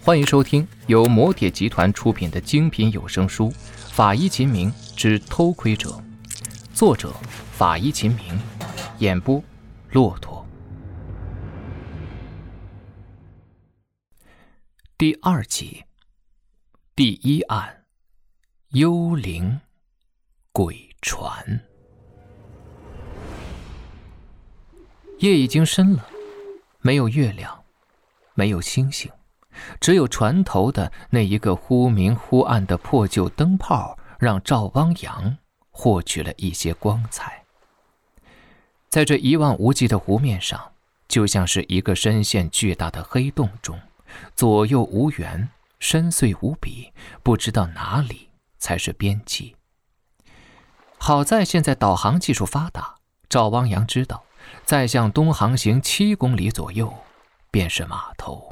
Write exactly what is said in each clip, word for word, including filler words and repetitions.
欢迎收听由摩铁集团出品的精品有声书《法医秦明之偷窥者》，作者法医秦明，演播骆驼。第二集，第一案，幽灵鬼船。夜已经深了，没有月亮，没有星星，只有船头的那一个忽明忽暗的破旧灯泡，让赵汪洋获取了一些光彩。在这一望无际的湖面上，就像是一个深陷巨大的黑洞中，左右无缘，深邃无比，不知道哪里才是边际。好在现在导航技术发达，赵汪洋知道再向东航行七公里左右便是码头。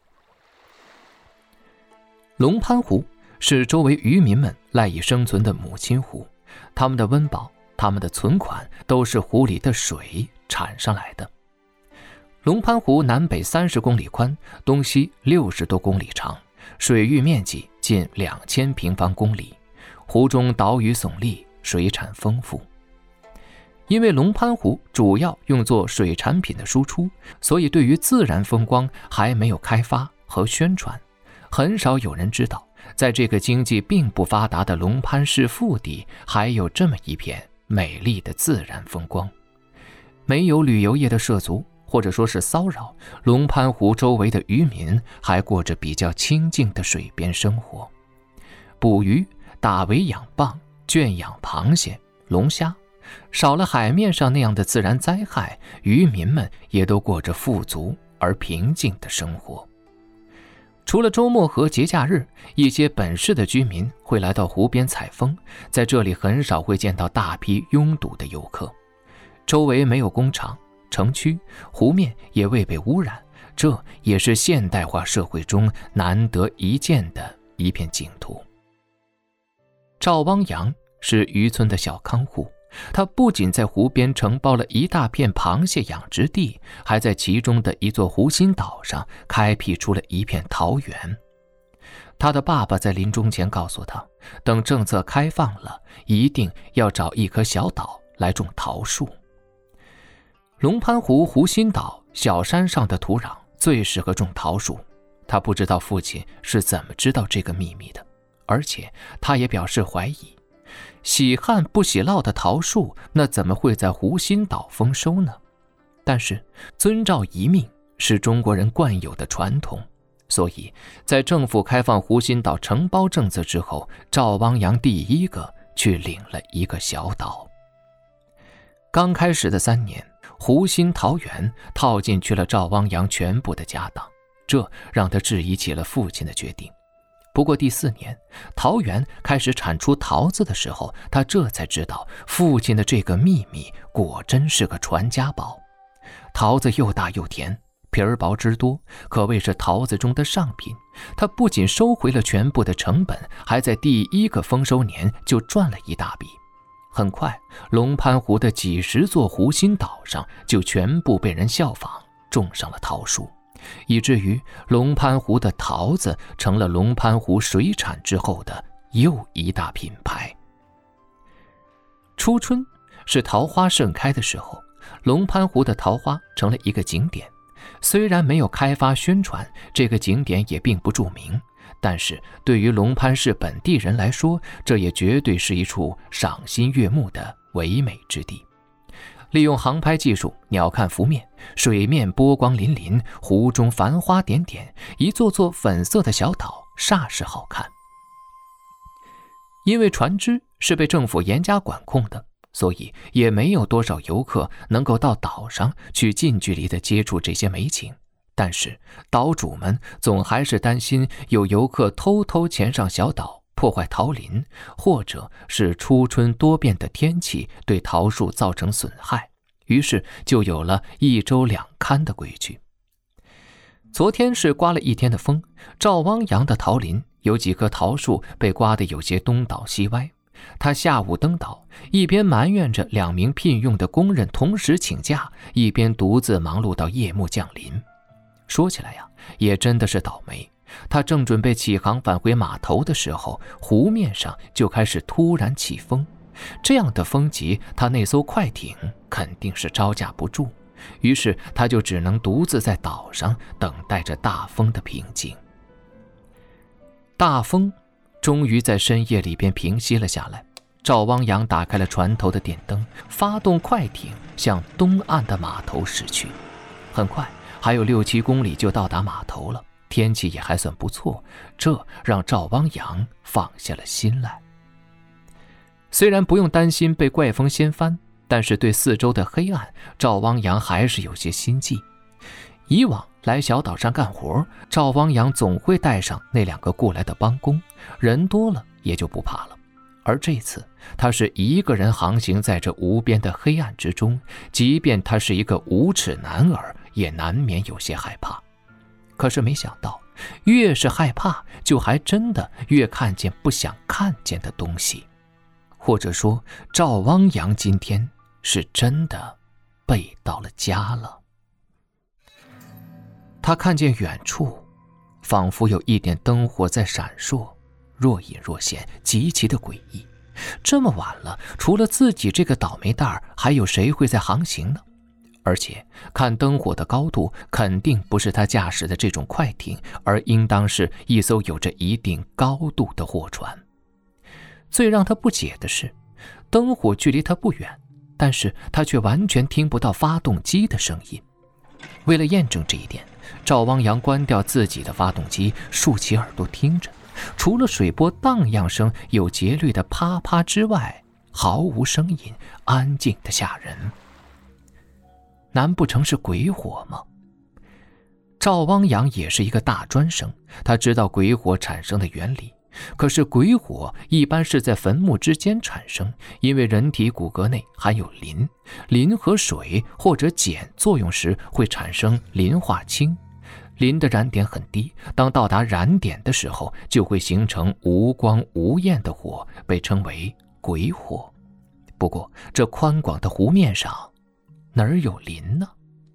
龙潘湖是周围渔民们赖以生存的母亲湖，他们的温饱，他们的存款都是湖里的水产上来的。龙潘湖南北三十公里宽，东西六十多公里长，水域面积近两千平方公里，湖中岛屿耸立，水产丰富。因为龙潘湖主要用作水产品的输出，所以对于自然风光还没有开发和宣传，很少有人知道，在这个经济并不发达的龙潘市腹地，还有这么一片美丽的自然风光。没有旅游业的涉足，或者说是骚扰，龙潘湖周围的渔民还过着比较清静的水边生活，捕鱼、打围养蚌、圈养螃蟹、龙虾。少了海面上那样的自然灾害，渔民们也都过着富足而平静的生活。除了周末和节假日，一些本市的居民会来到湖边采风，在这里很少会见到大批拥堵的游客。周围没有工厂、城区，湖面也未被污染，这也是现代化社会中难得一见的一片净土。赵汪洋是渔村的小康户，他不仅在湖边承包了一大片螃蟹养殖地，还在其中的一座湖心岛上开辟出了一片桃园。他的爸爸在临终前告诉他，等政策开放了，一定要找一棵小岛来种桃树。龙潘湖湖心岛小山上的土壤最适合种桃树，他不知道父亲是怎么知道这个秘密的，而且他也表示怀疑，喜旱不喜涝的桃树，那怎么会在湖心岛丰收呢？但是遵照遗命是中国人惯有的传统，所以在政府开放湖心岛承包政策之后，赵汪洋第一个去领了一个小岛。刚开始的三年，湖心桃园套进去了赵汪洋全部的家当，这让他质疑起了父亲的决定。不过第四年，桃园开始产出桃子的时候，他这才知道父亲的这个秘密果真是个传家宝。桃子又大又甜，皮儿薄汁多，可谓是桃子中的上品。他不仅收回了全部的成本，还在第一个丰收年就赚了一大笔。很快，龙潘湖的几十座湖心岛上就全部被人效仿，种上了桃树，以至于龙潘湖的桃子成了龙潘湖水产之后的又一大品牌。初春是桃花盛开的时候，龙潘湖的桃花成了一个景点。虽然没有开发宣传，这个景点也并不著名，但是对于龙潘市本地人来说，这也绝对是一处赏心悦目的唯美之地。利用航拍技术，鸟瞰湖面，水面波光粼粼，湖中繁花点点，一座座粉色的小岛，煞是好看。因为船只是被政府严加管控的，所以也没有多少游客能够到岛上去近距离地接触这些美景。但是岛主们总还是担心有游客偷偷潜上小岛，破坏桃林，或者是初春多变的天气对桃树造成损害，于是就有了一周两勘的规矩。昨天是刮了一天的风，赵汪洋的桃林有几棵桃树被刮得有些东倒西歪。他下午登岛，一边埋怨着两名聘用的工人同时请假，一边独自忙碌到夜幕降临。说起来呀，也真的是倒霉。 他正准备起航返回码头的时候，湖面上就开始突然起风。这样的风急，他那艘快艇肯定是招架不住，于是他就只能独自在岛上等待着大风的平静。大风终于在深夜里边平息了下来。赵汪洋打开了船头的电灯，发动快艇向东岸的码头驶去。很快，还有六七公里就到达码头了，天气也还算不错，这让赵汪洋放下了心来。虽然不用担心被怪风掀翻，但是对四周的黑暗，赵汪洋还是有些心悸。以往来小岛上干活，赵汪洋总会带上那两个雇来的帮工，人多了也就不怕了。而这次他是一个人航行在这无边的黑暗之中，即便他是一个无耻男儿，也难免有些害怕。可是没想到，越是害怕，就还真的越看见不想看见的东西。或者说，赵汪洋今天是真的背到了家了。他看见远处仿佛有一点灯火在闪烁，若隐若现，极其的诡异。这么晚了，除了自己这个倒霉蛋儿，还有谁会在航行呢？而且看灯火的高度，肯定不是他驾驶的这种快艇，而应当是一艘有着一定高度的货船。最让他不解的是，灯火距离他不远，但是他却完全听不到发动机的声音。为了验证这一点，赵汪洋关掉自己的发动机，竖起耳朵听着，除了水波荡漾声有节律的啪啪之外，毫无声音，安静的吓人。难不成是鬼火吗？赵汪洋也是一个大专生，他知道鬼火产生的原理。可是鬼火一般是在坟墓之间产生，因为人体骨骼内含有磷，磷和水或者碱作用时会产生磷化氢。磷的燃点很低，当到达燃点的时候，就会形成无光无焰的火，被称为鬼火。不过这宽广的湖面上哪儿有磷呢？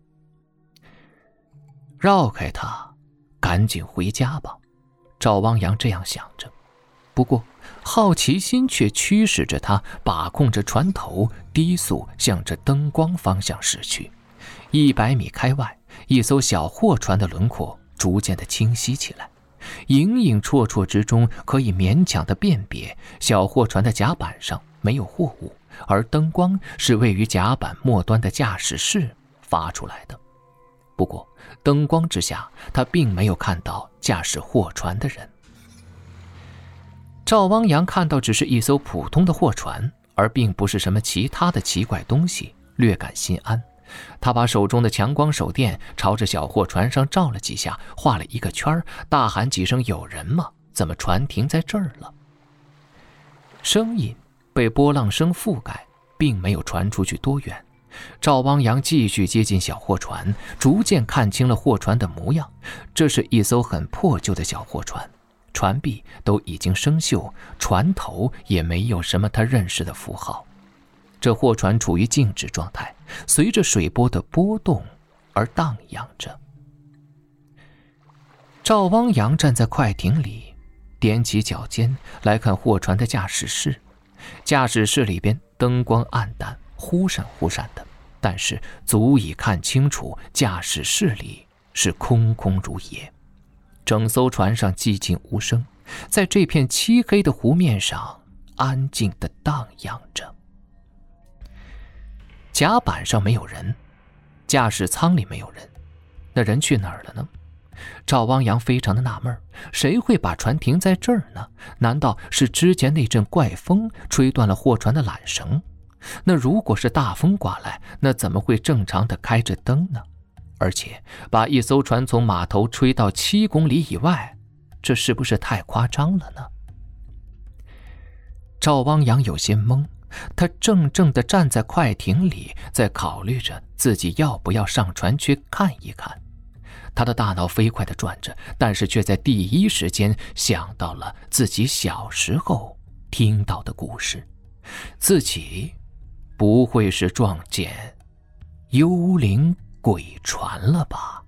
绕开它，赶紧回家吧，赵汪洋这样想着。不过好奇心却驱使着他把控着船头，低速向着灯光方向驶去。一百米开外，一艘小货船的轮廓逐渐的清晰起来，影影绰绰之中可以勉强的辨别小货船的甲板上没有货物，而灯光是位于甲板末端的驾驶室发出来的。不过灯光之下，他并没有看到驾驶货船的人。赵汪洋看到只是一艘普通的货船，而并不是什么其他的奇怪东西，略感心安。他把手中的强光手电朝着小货船上照了几下，画了一个圈，大喊几声有人吗？怎么船停在这儿了？声音被波浪声覆盖，并没有传出去多远。赵汪洋继续接近小货船，逐渐看清了货船的模样。这是一艘很破旧的小货船，船壁都已经生锈，船头也没有什么他认识的符号。这货船处于静止状态，随着水波的波动而荡漾着。赵汪洋站在快艇里，踮起脚尖来看货船的驾驶室。驾驶室里边灯光暗淡，忽闪忽闪的，但是足以看清楚驾驶室里是空空如也。整艘船上寂静无声，在这片漆黑的湖面上安静地荡漾着。甲板上没有人，驾驶舱里没有人，那人去哪儿了呢？赵汪洋非常的纳闷，谁会把船停在这儿呢？难道是之前那阵怪风吹断了货船的缆绳？那如果是大风刮来，那怎么会正常的开着灯呢？而且把一艘船从码头吹到七公里以外，这是不是太夸张了呢？赵汪洋有些懵，他怔怔地站在快艇里，在考虑着自己要不要上船去看一看。他的大脑飞快地转着，但是却在第一时间想到了自己小时候听到的故事。自己不会是撞见幽灵鬼船了吧？